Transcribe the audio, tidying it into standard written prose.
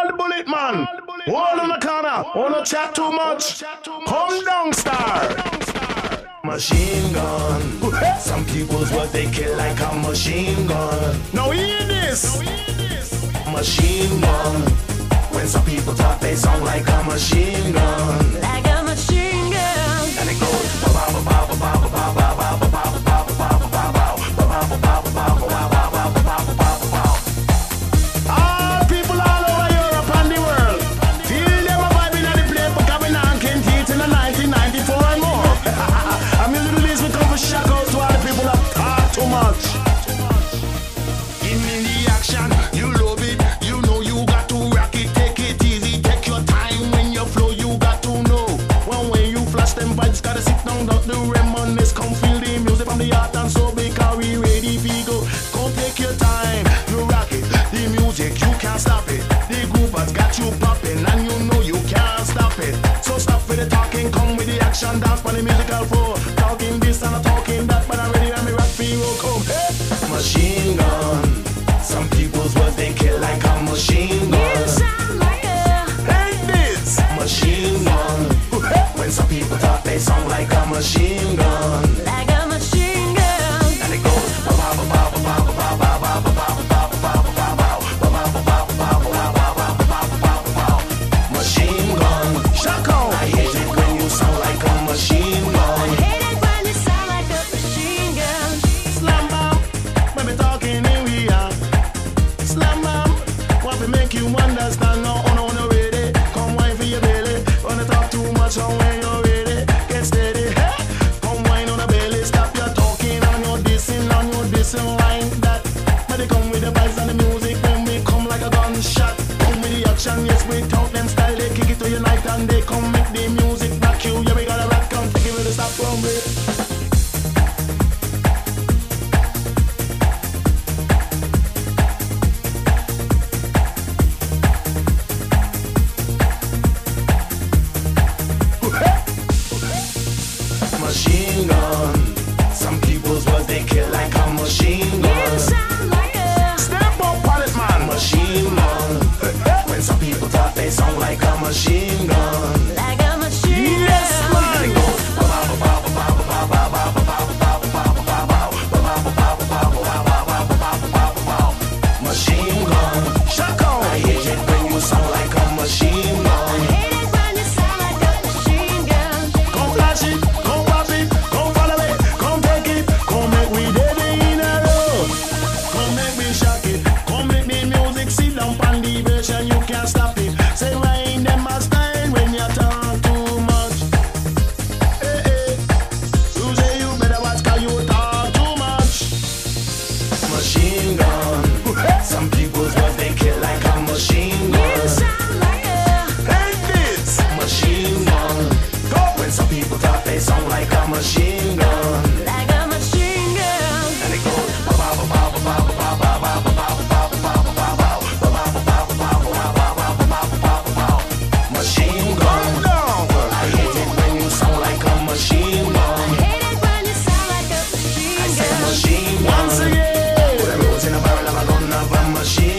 the bullet man. Hold on the corner. Oh, no chat too much. Come down, star. Machine gun. Some people's what they kill like a machine gun. Now hear this. Machine gun. When some people talk, they sound like a machine gun. Like a machine gun. And it goes ba ba ba ba ba ba ba ba ba ba ba ba ba ba ba ba ba. All people all over Europe and the world, feel them a vibing at the play for Cabin and Kent in the 1994 and more. I'm in little this, we come for shock out to all the people that talk too much. Give me the action, you love it, you know you got to rock it, take it easy, take your time when you flow, you got to know. One way you flash them vibes, gotta sit down, don't do reminisce, come feel the music from the heart and soul, because we ready for go. Come take your time, you rock it, the music, you can't stop it. The groove has got you popping, and you know you can't stop it. So stop with the talking, come with the action, dance for the musical flow. Talking this and talking that, but I'm ready and me rock for you, come. Hey. Machine gun, some people's what they kill like a machine gun. You sound like a Hey this, machine gun. When some people talk, they sound like a machine gun. like a machine gun. And it goes ba ba ba ba ba ba ba ba ba ba ba ba ba ba ba. Machine gun, shock out. I hate it when you sound like a machine gun. Hate it when you sound like a machine gun. Slam bam, when we talking in we are. Slam bam, what we make you understand? No, oh no, no ready. Come wine for your belly. Wanna talk too much on when you're ready. Get steady, hey. Come wine on the belly. Stop your talking and your dissing like that. But they come with the vibes and the music when we come like a gunshot. Come with the action, yes, we talk them style. They kick it to your night and they come make the music rock you. Yeah, we gotta rock, come take it with the stop from it. Machine gun. Some people's what they kill like a machine gun. You sound like a Step up, pilot man. Machine gun. When some people talk, they sound like a machine gun. like a machine Yes, gun. man. Machine gun. Shock out. I hate it when you sound like a machine gun. Hate it when you sound like a machine gun. Come flash it, come pop it, come follow it, come take it, come make we dead in a row. Come make me shock it, come make the music sit down on the version, you can't stop it. Say rain them a style when you talk too much. Hey, hey. You say you better watch 'cause you talk too much. Machine gun, some people's what they kill like a machine gun. You sound like a Take this, machine gun. Go. When some people talk, they sound like a machine gun. like a machine gun. And it goes ba ba ba ba ba ba ba ba ba ba ba ba ba ba ba ba. Machine gun. I hate it when you sound like a machine gun. Hate it when you sound like a I machine say gun. machine gun. Once again, put a rose in a barrel of a gun of a machine